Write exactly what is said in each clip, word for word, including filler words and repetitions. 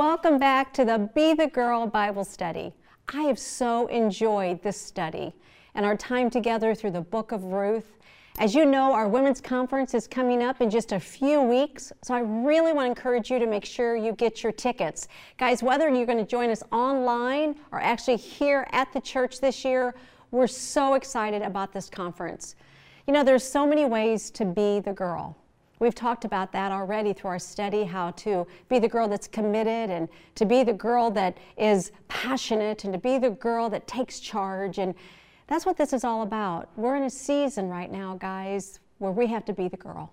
Welcome back to the Be the Girl Bible Study. I have so enjoyed this study and our time together through the book of Ruth. As you know, our women's conference is coming up in just a few weeks, so I really want to encourage you to make sure you get your tickets. Guys, whether you're going to join us online or actually here at the church this year, we're so excited about this conference. You know, there's so many ways to be the girl. We've talked about that already through our study, how to be the girl that's committed and to be the girl that is passionate and to be the girl that takes charge. And that's what this is all about. We're in a season right now, guys, where we have to be the girl.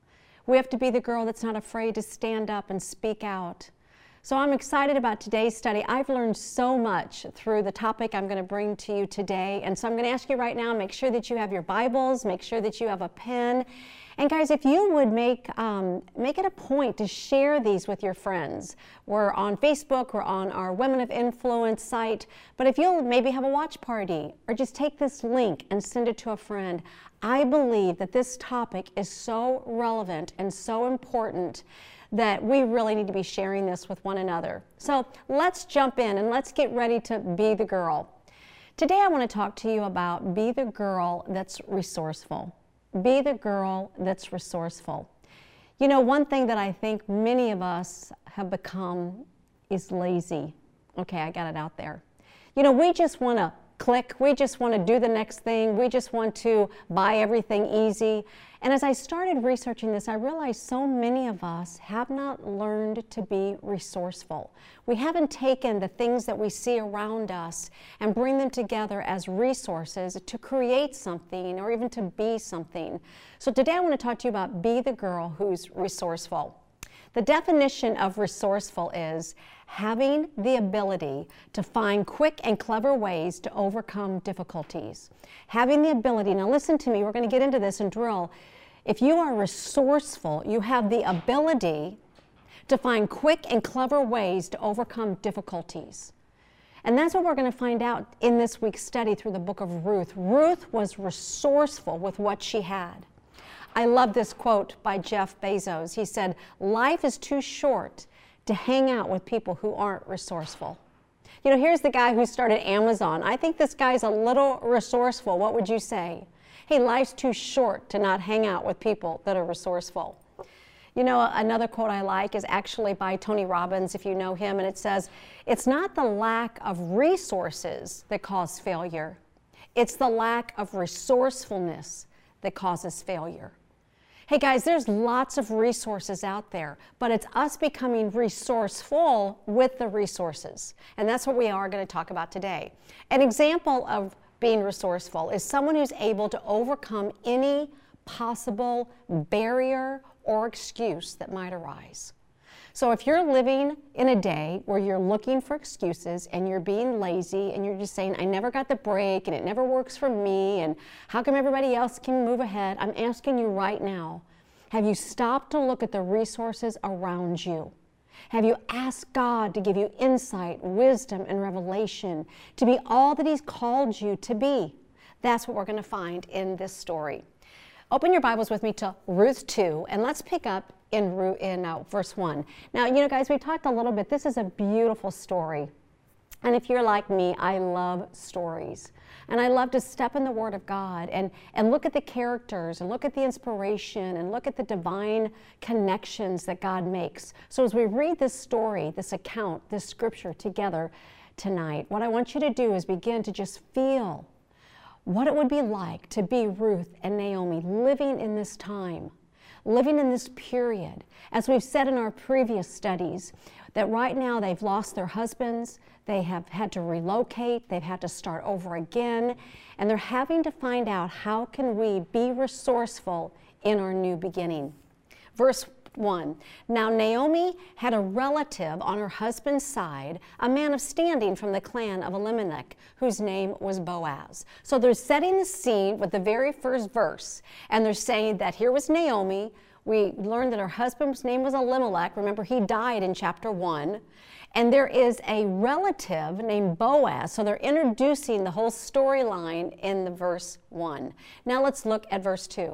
We have to be the girl that's not afraid to stand up and speak out. So I'm excited about today's study. I've learned so much through the topic I'm going to bring to you today. And so I'm going to ask you right now, make sure that you have your Bibles, make sure that you have a pen. And guys, if you would make, um, make it a point to share these with your friends. We're on Facebook, we're on our Women of Influence site, but if you'll maybe have a watch party or just take this link and send it to a friend, I believe that this topic is so relevant and so important that we really need to be sharing this with one another. So let's jump in and let's get ready to be the girl. Today I want to talk to you about be the girl that's resourceful. Be the girl that's resourceful. You know, one thing that I think many of us have become is lazy. Okay, I got it out there. You know, we just want to click. We just want to do the next thing. We just want to buy everything easy. And as I started researching this, I realized so many of us have not learned to be resourceful. We haven't taken the things that we see around us and bring them together as resources to create something or even to be something. So today I want to talk to you about be the girl who's resourceful. The definition of resourceful is having the ability to find quick and clever ways to overcome difficulties. Having the ability, now listen to me, we're going to get into this and drill. If you are resourceful, you have the ability to find quick and clever ways to overcome difficulties. And that's what we're going to find out in this week's study through the book of Ruth. Ruth was resourceful with what she had. I love this quote by Jeff Bezos. He said, "Life is too short to hang out with people who aren't resourceful." You know, here's the guy who started Amazon. I think this guy's a little resourceful. What would you say? Hey, life's too short to not hang out with people that are resourceful. You know, another quote I like is actually by Tony Robbins, if you know him, and it says, "It's not the lack of resources that cause failure. It's the lack of resourcefulness that causes failure." Hey guys, there's lots of resources out there, but it's us becoming resourceful with the resources. And that's what we are going to talk about today. An example of being resourceful is someone who's able to overcome any possible barrier or excuse that might arise. So if you're living in a day where you're looking for excuses and you're being lazy and you're just saying, I never got the break and it never works for me and how come everybody else can move ahead, I'm asking you right now, have you stopped to look at the resources around you? Have you asked God to give you insight, wisdom, and revelation to be all that He's called you to be? That's what we're going to find in this story. Open your Bibles with me to Ruth two, and let's pick up in, in uh, verse one. Now, you know, guys, we talked a little bit. This is a beautiful story. And if you're like me, I love stories. And I love to step in the Word of God and, and look at the characters and look at the inspiration and look at the divine connections that God makes. So as we read this story, this account, this scripture together tonight, what I want you to do is begin to just feel what it would be like to be Ruth and Naomi living in this time, living in this period. As we've said in our previous studies, that right now they've lost their husbands, they have had to relocate, they've had to start over again, and they're having to find out how can we be resourceful in our new beginning. Verse one, now Naomi had a relative on her husband's side, a man of standing from the clan of Elimelech, whose name was Boaz. So they're setting the scene with the very first verse, and they're saying that here was Naomi. We learned that her husband's name was Elimelech. Remember, he died in chapter one. And there is a relative named Boaz. So they're introducing the whole storyline in the verse one. Now let's look at verse two.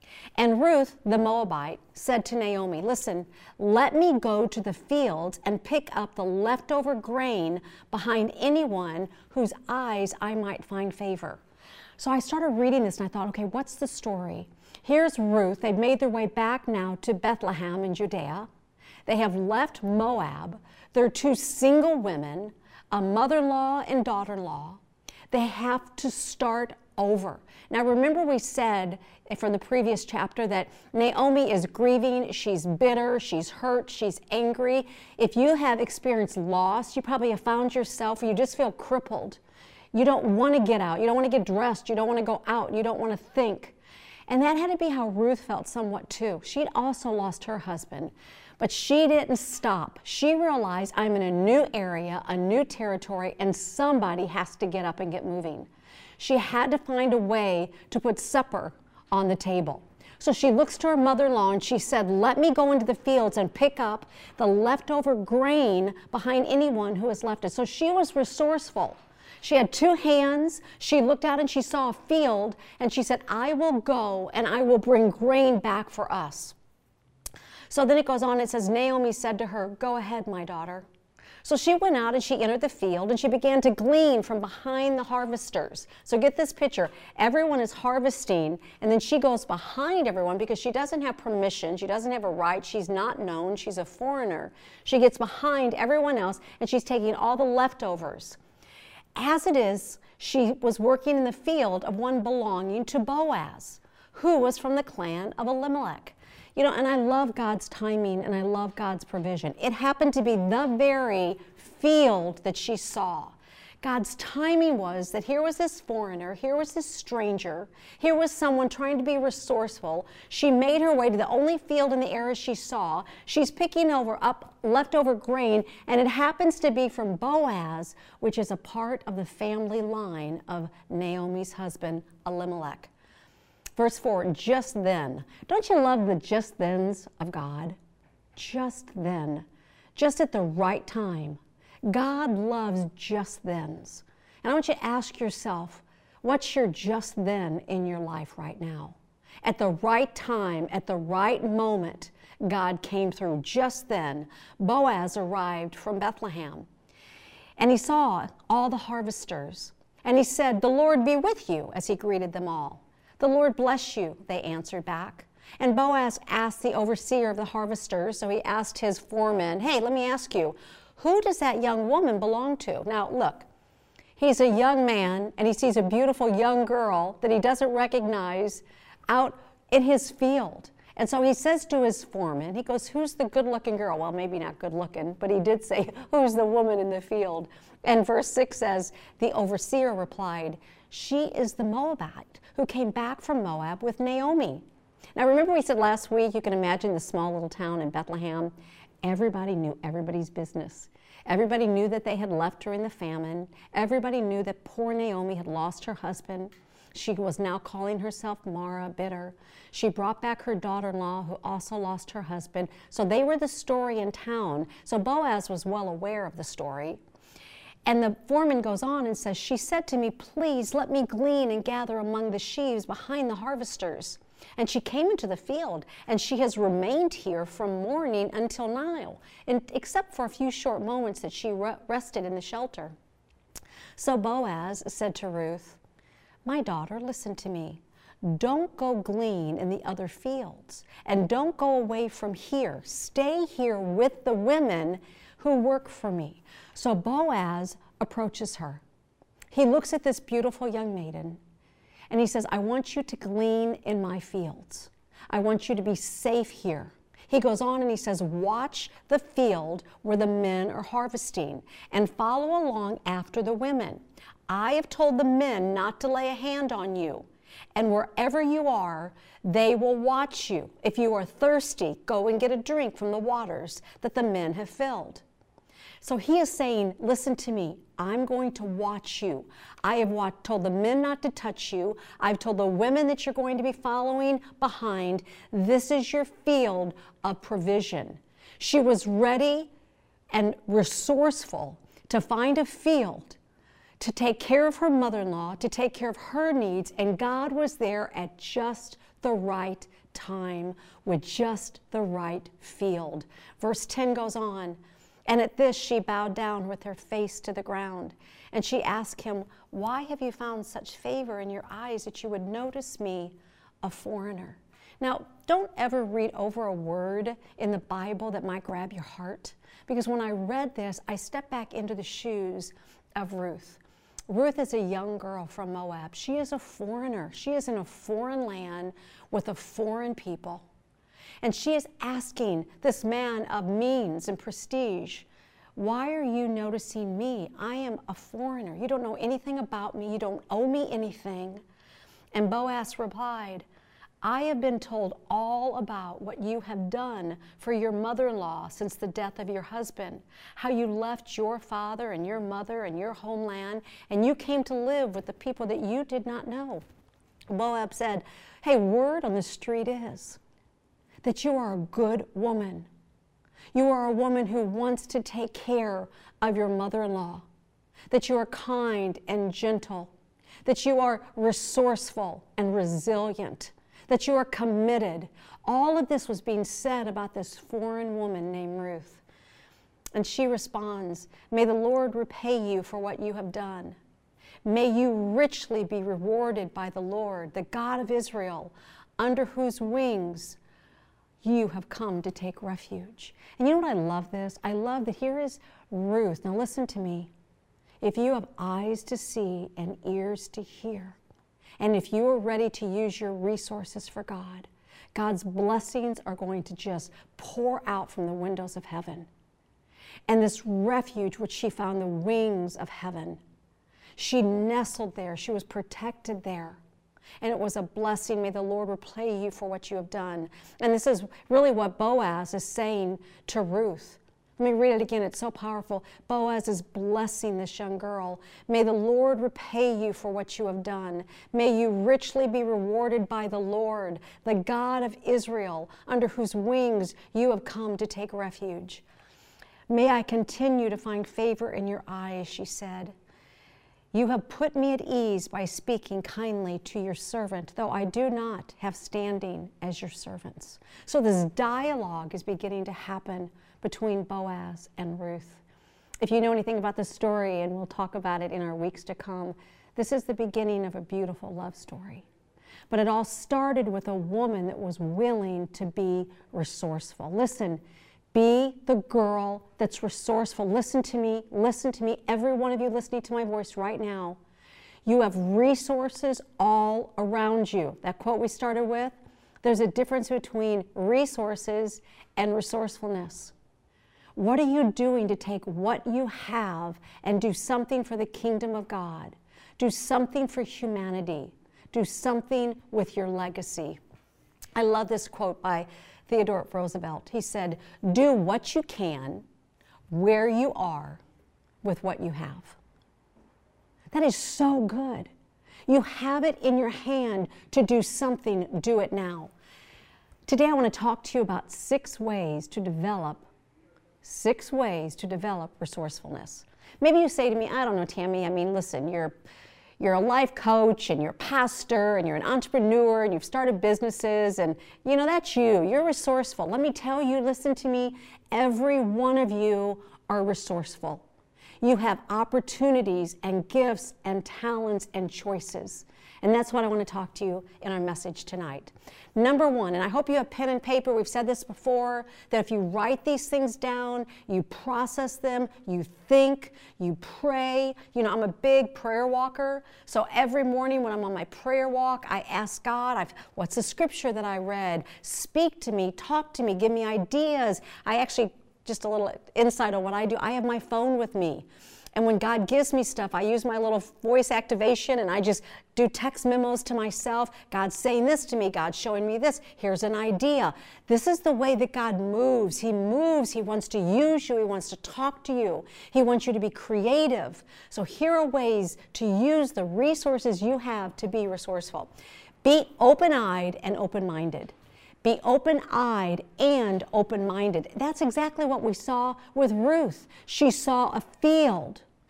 And Ruth, the Moabite, said to Naomi, listen, let me go to the fields and pick up the leftover grain behind anyone whose eyes I might find favor. So I started reading this and I thought, okay, what's the story? Here's Ruth. They've made their way back now to Bethlehem in Judea. They have left Moab. They're two single women, a mother-in-law and daughter-in-law. They have to start over. Now remember we said from the previous chapter that Naomi is grieving, she's bitter, she's hurt, she's angry. If you have experienced loss, you probably have found yourself, or you just feel crippled. You don't want to get out, you don't want to get dressed, you don't want to go out, you don't want to think. And that had to be how Ruth felt somewhat too. She'd also lost her husband, but she didn't stop. She realized, I'm in a new area, a new territory, and somebody has to get up and get moving. She had to find a way to put supper on the table. So she looks to her mother-in-law and she said, let me go into the fields and pick up the leftover grain behind anyone who has left it. So she was resourceful. She had two hands. She looked out and she saw a field and she said, I will go and I will bring grain back for us. So then it goes on, it says, Naomi said to her, go ahead, my daughter. So she went out and she entered the field and she began to glean from behind the harvesters. So get this picture. Everyone is harvesting and then she goes behind everyone because she doesn't have permission. She doesn't have a right. She's not known. She's a foreigner. She gets behind everyone else and she's taking all the leftovers. As it is, she was working in the field of one belonging to Boaz, who was from the clan of Elimelech. You know, and I love God's timing and I love God's provision. It happened to be the very field that she saw. God's timing was that here was this foreigner, here was this stranger, here was someone trying to be resourceful. She made her way to the only field in the area she saw. She's picking over up leftover grain, and it happens to be from Boaz, which is a part of the family line of Naomi's husband, Elimelech. Verse four, just then. Don't you love the just thens of God? Just then. Just at the right time. God loves just thens. And I want you to ask yourself, what's your just then in your life right now? At the right time, at the right moment, God came through. Just then, Boaz arrived from Bethlehem. And he saw all the harvesters. And he said, the Lord be with you, as he greeted them all. The Lord bless you, they answered back. And Boaz asked the overseer of the harvesters, so he asked his foreman, hey, let me ask you, who does that young woman belong to? Now, look, he's a young man, and he sees a beautiful young girl that he doesn't recognize out in his field. And so he says to his foreman, he goes, who's the good-looking girl? Well, maybe not good-looking, but he did say, who's the woman in the field? And verse six says, the overseer replied, she is the Moabite who came back from Moab with Naomi. Now, remember we said last week, you can imagine the small little town in Bethlehem. Everybody knew everybody's business. Everybody knew that they had left her in the famine. Everybody knew that poor Naomi had lost her husband. She was now calling herself Mara, bitter. She brought back her daughter-in-law who also lost her husband. So they were the story in town. So Boaz was well aware of the story. And the foreman goes on and says, she said to me, please let me glean and gather among the sheaves behind the harvesters. And she came into the field, and she has remained here from morning until now, and except for a few short moments that she re rested in the shelter. So Boaz said to Ruth, my daughter, listen to me. Don't go glean in the other fields, and don't go away from here. Stay here with the women who work for me. So Boaz approaches her. He looks at this beautiful young maiden, and he says, I want you to glean in my fields. I want you to be safe here. He goes on and he says, watch the field where the men are harvesting and follow along after the women. I have told the men not to lay a hand on you, and wherever you are, they will watch you. If you are thirsty, go and get a drink from the waters that the men have filled. So he is saying, listen to me, I'm going to watch you. I have watched, told the men not to touch you. I've told the women that you're going to be following behind. This is your field of provision. She was ready and resourceful to find a field to take care of her mother-in-law, to take care of her needs, and God was there at just the right time with just the right field. Verse ten goes on, and at this she bowed down with her face to the ground, and she asked him, "Why have you found such favor in your eyes that you would notice me, a foreigner?" Now, don't ever read over a word in the Bible that might grab your heart, because when I read this, I stepped back into the shoes of Ruth. Ruth is a young girl from Moab. She is a foreigner. She is in a foreign land with a foreign people. And she is asking this man of means and prestige, "Why are you noticing me? I am a foreigner. You don't know anything about me. You don't owe me anything." And Boaz replied, "I have been told all about what you have done for your mother-in-law since the death of your husband, how you left your father and your mother and your homeland, and you came to live with the people that you did not know." Boaz said, "Hey, word on the street is that you are a good woman. You are a woman who wants to take care of your mother-in-law, that you are kind and gentle, that you are resourceful and resilient, that you are committed." All of this was being said about this foreign woman named Ruth. And she responds, "May the Lord repay you for what you have done. May you richly be rewarded by the Lord, the God of Israel, under whose wings you have come to take refuge." And you know what I love this? I love that here is Ruth. Now listen to me. If you have eyes to see and ears to hear, and if you are ready to use your resources for God, God's blessings are going to just pour out from the windows of heaven. And this refuge which she found, the wings of heaven, she nestled there. She was protected there. And it was a blessing. May the Lord repay you for what you have done. And this is really what Boaz is saying to Ruth. Let me read it again. It's so powerful. Boaz is blessing this young girl. "May the Lord repay you for what you have done. May you richly be rewarded by the Lord, the God of Israel, under whose wings you have come to take refuge. May I continue to find favor in your eyes," she said. "You have put me at ease by speaking kindly to your servant, though I do not have standing as your servants." So this dialogue is beginning to happen between Boaz and Ruth. If you know anything about this story, and we'll talk about it in our weeks to come, this is the beginning of a beautiful love story. But it all started with a woman that was willing to be resourceful. Listen, be the girl that's resourceful. Listen to me, listen to me, every one of you listening to my voice right now. You have resources all around you. That quote we started with, there's a difference between resources and resourcefulness. What are you doing to take what you have and do something for the kingdom of God? Do something for humanity. Do something with your legacy. I love this quote by Theodore Roosevelt. He said, "Do what you can, where you are, with what you have." That is so good. You have it in your hand to do something, do it now. Today I want to talk to you about six ways to develop, six ways to develop resourcefulness. Maybe you say to me, "I don't know, Tammy, I mean, listen, you're You're a life coach and you're a pastor and you're an entrepreneur and you've started businesses and, you know, that's you. You're resourceful." Let me tell you, listen to me, every one of you are resourceful. You have opportunities and gifts and talents and choices. And that's what I want to talk to you in our message tonight. Number one, and I hope you have pen and paper, we've said this before, that if you write these things down, you process them, you think, you pray. You know, I'm a big prayer walker, so every morning when I'm on my prayer walk, I ask God, I've, what's the scripture that I read? Speak to me, talk to me, give me ideas. I actually, just a little insight on what I do, I have my phone with me. And when God gives me stuff, I use my little voice activation and I just do text memos to myself. God's saying this to me. God's showing me this. Here's an idea. This is the way that God moves. He moves. He wants to use you. He wants to talk to you. He wants you to be creative. So here are ways to use the resources you have to be resourceful. Be open-eyed and open-minded. Be open-eyed and open-minded. That's exactly what we saw with Ruth. She saw a field.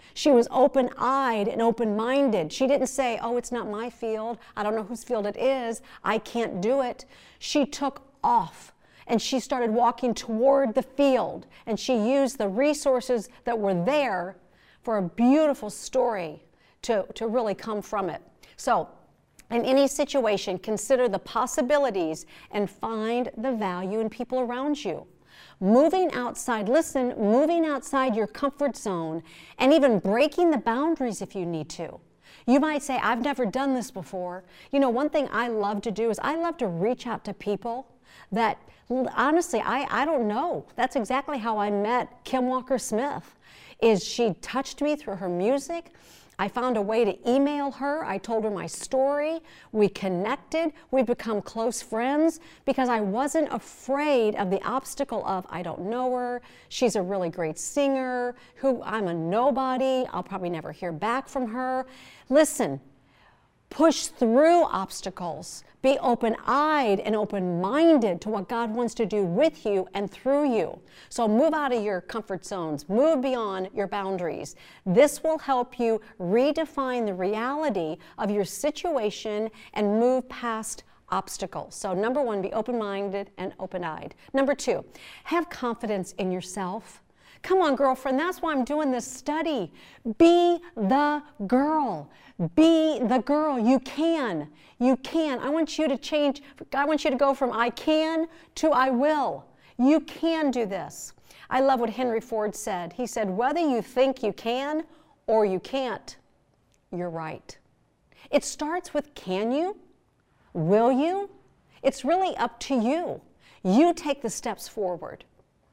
She was open-eyed and open-minded. She didn't say, oh, it's not my field. I don't know whose field it is. I can't do it. She took off and she started walking toward the field, and she used the resources that were there for a beautiful story to, to really come from it. So in any situation, consider the possibilities and find the value in people around you. Moving outside, listen, moving outside your comfort zone and even breaking the boundaries if you need to. You might say, I've never done this before. You know, one thing I love to do is I love to reach out to people that, honestly, I, I don't know. That's exactly how I met Kim Walker-Smith, is she touched me through her music. I found a way to email her. I told her my story. We connected. We've become close friends because I wasn't afraid of the obstacle of, I don't know her. She's a really great singer. Who I'm a nobody. I'll probably never hear back from her. Listen, push through obstacles. Be open-eyed and open-minded to what God wants to do with you and through you. So move out of your comfort zones. Move beyond your boundaries. This will help you redefine the reality of your situation and move past obstacles. So number one, be open-minded and open-eyed. Number two, have confidence in yourself. Come on, girlfriend, that's why I'm doing this study. Be the girl. Be the girl. You can. You can. I want you to change. I want you to go from I can to I will. You can do this. I love what Henry Ford said. He said, whether you think you can or you can't, you're right. It starts with can you? Will you? It's really up to you. You take the steps forward.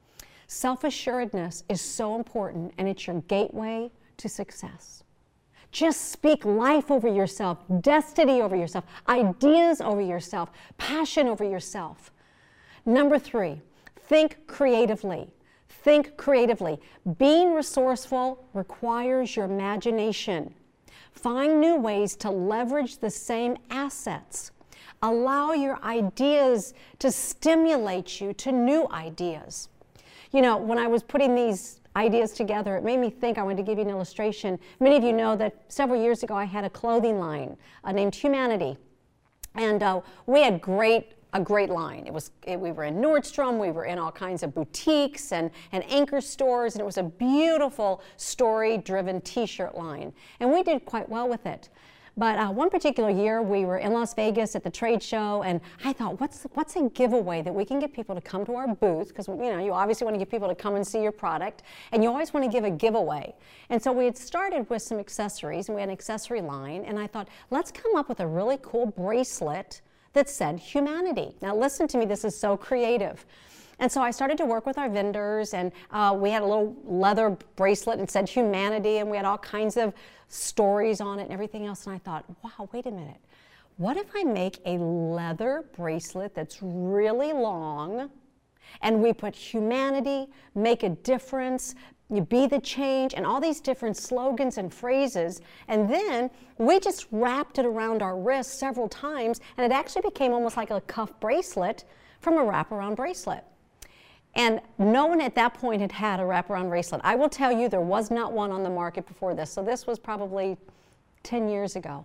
Self-assuredness is so important, and it's your gateway to success. Just speak life over yourself, destiny over yourself, ideas over yourself, passion over yourself. Number three, think creatively. Think creatively. Being resourceful requires your imagination. Find new ways to leverage the same assets. Allow your ideas to stimulate you to new ideas. You know, when I was putting these ideas together, it made me think. I wanted to give you an illustration. Many of you know that several years ago I had a clothing line uh, named Humanity. And uh, we had great, a great line. It was, it, we were in Nordstrom, we were in all kinds of boutiques and, and anchor stores, and it was a beautiful story-driven t-shirt line. And we did quite well with it. But uh, one particular year, we were in Las Vegas at the trade show, and I thought, what's, what's a giveaway that we can get people to come to our booth? Because, you know, you obviously want to get people to come and see your product, and you always want to give a giveaway. And so we had started with some accessories, and we had an accessory line, and I thought, let's come up with a really cool bracelet that said Humanity. Now listen to me, this is so creative. And so I started to work with our vendors, and uh, we had a little leather bracelet and said Humanity, and we had all kinds of stories on it and everything else. And I thought, wow, wait a minute. What if I make a leather bracelet that's really long, and we put Humanity, make a difference, you be the change, and all these different slogans and phrases, and then we just wrapped it around our wrist several times, and it actually became almost like a cuff bracelet from a wraparound bracelet. And no one at that point had had a wraparound bracelet. I will tell you, there was not one on the market before this. So this was probably ten years ago,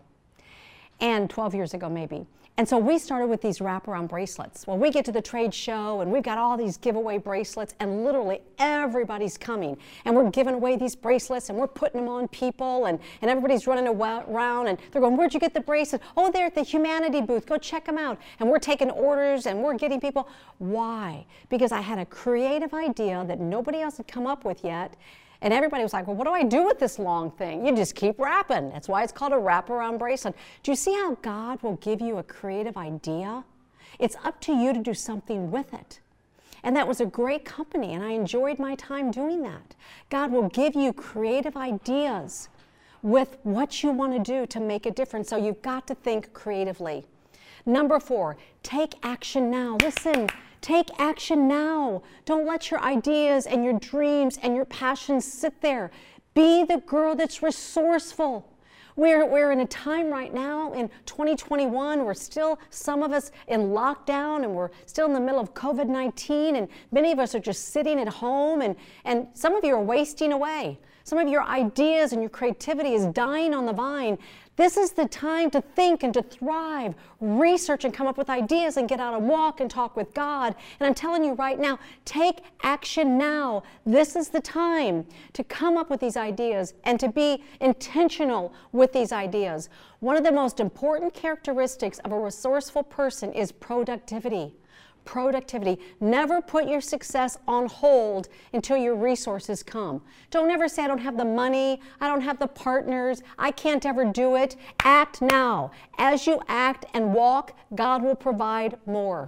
and twelve years ago maybe. And so we started with these wraparound bracelets. Well, we get to the trade show, and we've got all these giveaway bracelets, and literally everybody's coming. And we're giving away these bracelets, and we're putting them on people, and, and everybody's running around, and they're going, where'd you get the bracelet? Oh, they're at the Humanity booth. Go check them out. And we're taking orders, and we're getting people. Why? Because I had a creative idea that nobody else had come up with yet. And everybody was like, well, what do I do with this long thing? You just keep wrapping. That's why it's called a wraparound bracelet. Do you see how God will give you a creative idea? It's up to you to do something with it. And that was a great company, and I enjoyed my time doing that. God will give you creative ideas with what you want to do to make a difference. So you've got to think creatively. Number four, take action now. Listen. Take action now. Don't let your ideas and your dreams and your passions sit there. Be the girl that's resourceful. We're, we're in a time right now in twenty twenty-one, we're still, some of us in lockdown, and we're still in the middle of COVID nineteen, and many of us are just sitting at home, and, and some of you are wasting away. Some of your ideas and your creativity is dying on the vine. This is the time to think and to thrive, research and come up with ideas and get out and walk and talk with God. And I'm telling you right now, take action now. This is the time to come up with these ideas and to be intentional with these ideas. One of the most important characteristics of a resourceful person is productivity. Productivity. Never put your success on hold until your resources come. Don't ever say, I don't have the money, I don't have the partners, I can't ever do it. Act now. As you act and walk, God will provide more.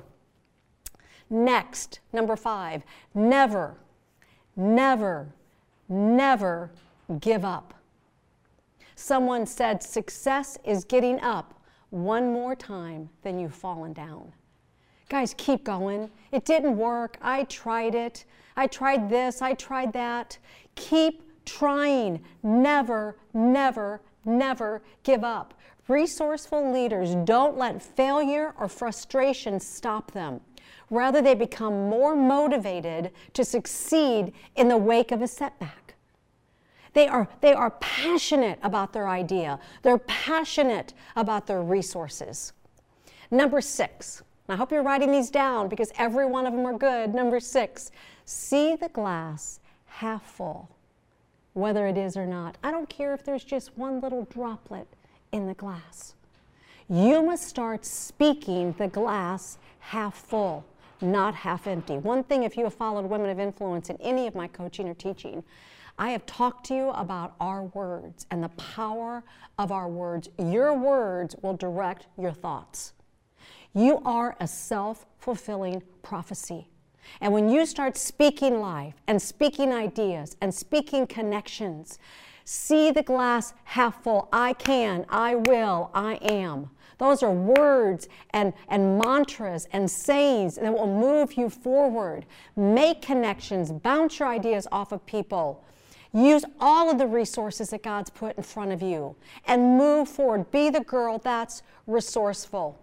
Next, number five, never, never, never give up. Someone said, success is getting up one more time than you've fallen down. Guys, keep going. It didn't work. I tried it. I tried this. I tried that. Keep trying. Never, never, never give up. Resourceful leaders don't let failure or frustration stop them. Rather, they become more motivated to succeed in the wake of a setback. They are, they are passionate about their idea. They're passionate about their resources. Number six. I hope you're writing these down because every one of them are good. Number six, see the glass half full, whether it is or not. I don't care if there's just one little droplet in the glass. You must start speaking the glass half full, not half empty. One thing, if you have followed Women of Influence in any of my coaching or teaching, I have talked to you about our words and the power of our words. Your words will direct your thoughts. You are a self-fulfilling prophecy. And when you start speaking life and speaking ideas and speaking connections, see the glass half full. I can, I will, I am. Those are words and, and mantras and sayings that will move you forward. Make connections, bounce your ideas off of people. Use all of the resources that God's put in front of you and move forward. Be the girl that's resourceful.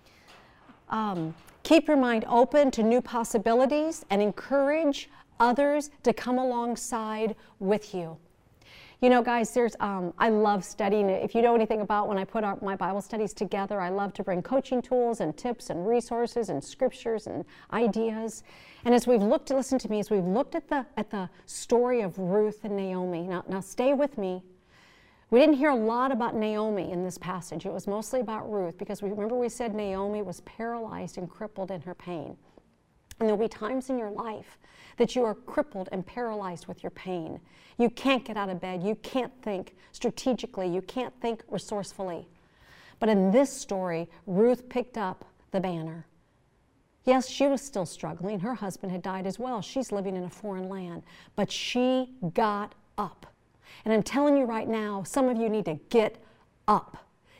Um, keep your mind open to new possibilities and encourage others to come alongside with you. You know, guys, there's, um, I love studying it. If you know anything about when I put our, my Bible studies together, I love to bring coaching tools and tips and resources and scriptures and ideas. And as we've looked, listen to me, as we've looked at the, at the story of Ruth and Naomi, now, now stay with me. We didn't hear a lot about Naomi in this passage. It was mostly about Ruth because we remember we said Naomi was paralyzed and crippled in her pain. And there'll be times in your life that you are crippled and paralyzed with your pain. You can't get out of bed. You can't think strategically. You can't think resourcefully. But in this story, Ruth picked up the banner. Yes, she was still struggling. Her husband had died as well. She's living in a foreign land. But she got up. And I'm telling you right now, some of you need to get up,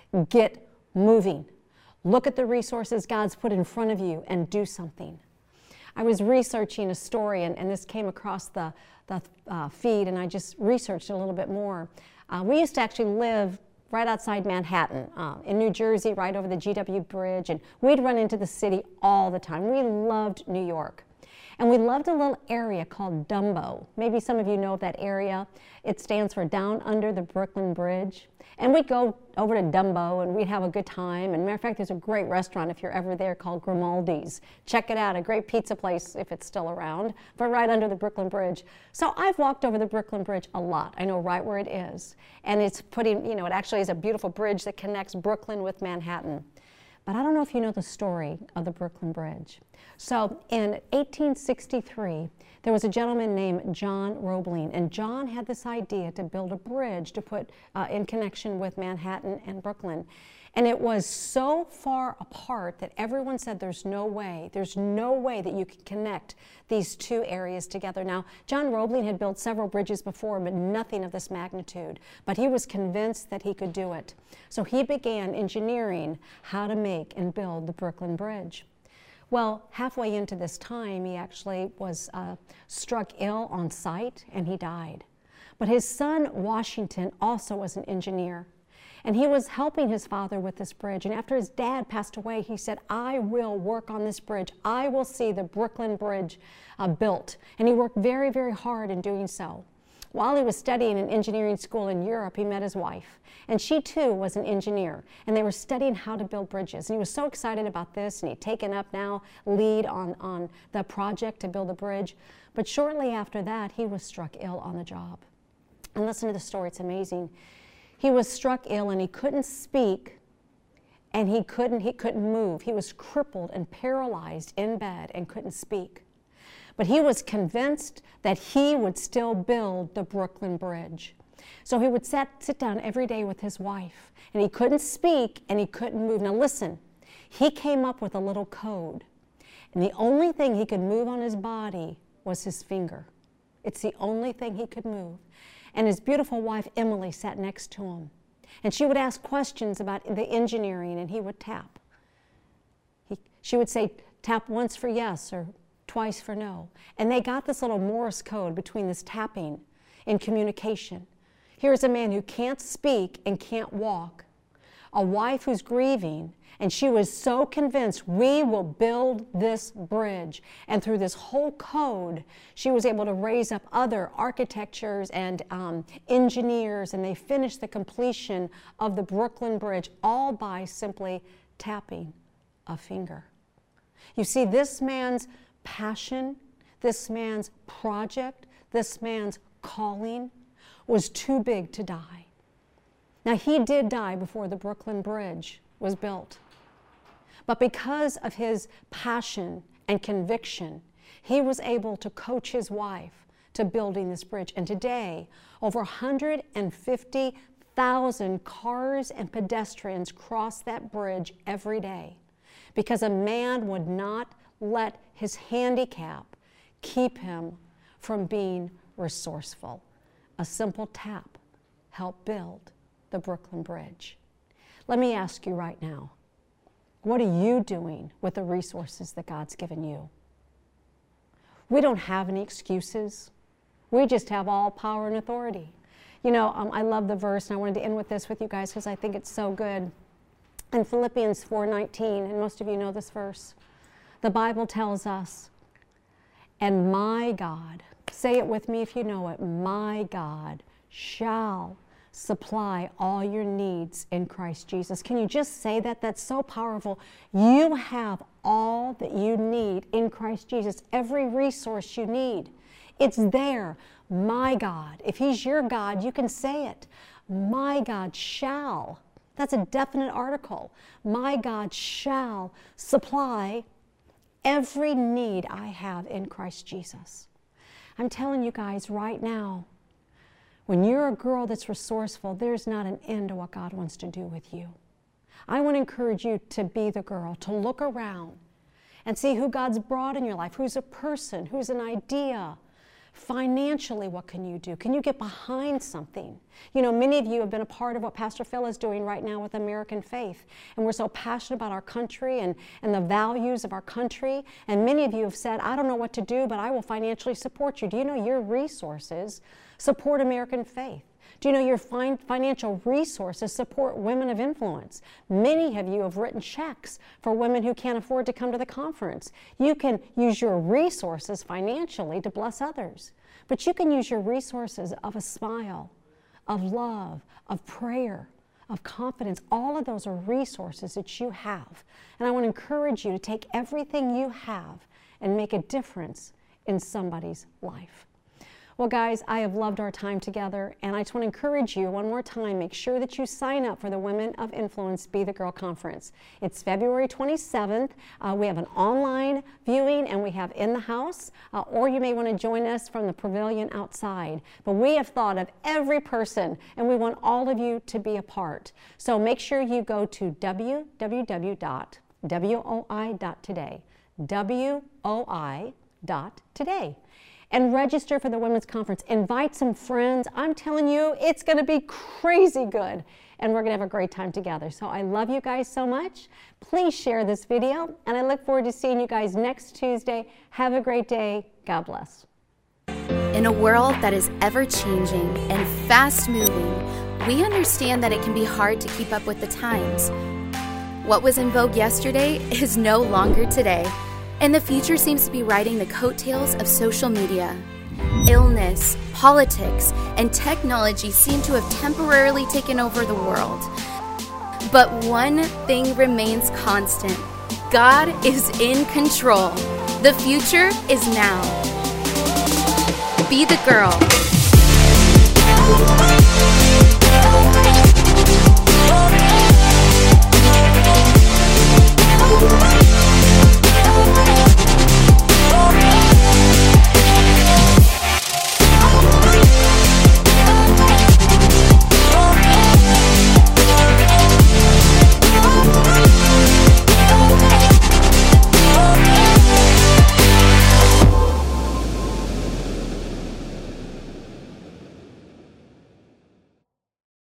get moving. Look at the resources God's put in front of you and do something. I was researching a story, and, and this came across the, the uh, feed, and I just researched it a little bit more. Uh, we used to actually live right outside Manhattan, uh, in New Jersey, right over the G W Bridge, and we'd run into the city all the time. We loved New York. And we loved a little area called Dumbo. Maybe some of you know that area. It stands for Down Under the Brooklyn Bridge. And we'd go over to Dumbo and we'd have a good time. And matter of fact, there's a great restaurant if you're ever there called Grimaldi's. Check it out, a great pizza place if it's still around, but right under the Brooklyn Bridge. So I've walked over the Brooklyn Bridge a lot. I know right where it is. And it's putting, you know, it actually is a beautiful bridge that connects Brooklyn with Manhattan. But I don't know if you know the story of the Brooklyn Bridge. So in eighteen sixty-three, there was a gentleman named John Roebling, and John had this idea to build a bridge to put uh, in connection with Manhattan and Brooklyn. And it was so far apart that everyone said there's no way, there's no way that you can connect these two areas together. Now, John Roebling had built several bridges before, but nothing of this magnitude. But he was convinced that he could do it. So he began engineering how to make and build the Brooklyn Bridge. Well, halfway into this time, he actually was uh, struck ill on site, and he died. But his son, Washington, also was an engineer. And he was helping his father with this bridge. And after his dad passed away, he said, I will work on this bridge. I will see the Brooklyn Bridge uh, built. And he worked very, very hard in doing so. While he was studying in engineering school in Europe, he met his wife, and she too was an engineer, and they were studying how to build bridges. And he was so excited about this, and he'd taken up now lead on, on the project to build the bridge. But shortly after that, he was struck ill on the job. And listen to the story, it's amazing. He was struck ill and he couldn't speak, and he couldn't, he couldn't move. He was crippled and paralyzed in bed and couldn't speak. But he was convinced that he would still build the Brooklyn Bridge. So he would sit, sit down every day with his wife, and he couldn't speak and he couldn't move. Now listen, he came up with a little code, and the only thing he could move on his body was his finger. It's the only thing he could move. And his beautiful wife, Emily, sat next to him. And she would ask questions about the engineering, and he would tap. He, she would say, tap once for yes or twice for no. And they got this little Morse code between this tapping and communication. Here's a man who can't speak and can't walk, a wife who's grieving, and she was so convinced, we will build this bridge. And through this whole code, she was able to raise up other architectures and um, engineers, and they finished the completion of the Brooklyn Bridge, all by simply tapping a finger. You see, this man's passion, this man's project, this man's calling was too big to die. Now, he did die before the Brooklyn Bridge was built. But because of his passion and conviction, he was able to coach his wife to building this bridge. And today, over one hundred fifty thousand cars and pedestrians cross that bridge every day because a man would not let his handicap keep him from being resourceful. A simple tap helped build the Brooklyn Bridge. Let me ask you right now, what are you doing with the resources that God's given you? We don't have any excuses. We just have all power and authority. You know, um, I love the verse, and I wanted to end with this with you guys because I think it's so good. In Philippians four nineteen, and most of you know this verse, the Bible tells us, and my God, say it with me if you know it, my God shall supply all your needs in Christ Jesus. Can you just say that? That's so powerful. You have all that you need in Christ Jesus. Every resource you need, it's there. My God. If He's your God, you can say it. My God shall. That's a definite article. My God shall supply every need I have in Christ Jesus. I'm telling you guys right now, when you're a girl that's resourceful, there's not an end to what God wants to do with you. I want to encourage you to be the girl, to look around and see who God's brought in your life, who's a person, who's an idea. Financially, what can you do? Can you get behind something? You know, many of you have been a part of what Pastor Phil is doing right now with American Faith. And we're so passionate about our country and, and the values of our country. And many of you have said, I don't know what to do, but I will financially support you. Do you know your resources support American Faith? Do you know your fin- financial resources support women of influence? Many of you have written checks for women who can't afford to come to the conference. You can use your resources financially to bless others, but you can use your resources of a smile, of love, of prayer, of confidence. All of those are resources that you have. And I want to encourage you to take everything you have and make a difference in somebody's life. Well, guys, I have loved our time together, and I just want to encourage you one more time, make sure that you sign up for the Women of Influence Be the Girl Conference. It's February twenty-seventh. Uh, we have an online viewing, and we have in the house, uh, or you may want to join us from the pavilion outside. But we have thought of every person, and we want all of you to be a part. So make sure you go to w w w dot woi dot today, w o i dot today. And register for the Women's Conference. Invite some friends. I'm telling you, it's going to be crazy good. And we're going to have a great time together. So I love you guys so much. Please share this video. And I look forward to seeing you guys next Tuesday. Have a great day. God bless. In a world that is ever-changing and fast-moving, we understand that it can be hard to keep up with the times. What was in vogue yesterday is no longer today. And the future seems to be riding the coattails of social media. illness, politics, and technology seem to have temporarily taken over the world. But one thing remains constant. God is in control. The future is now. Be the girl.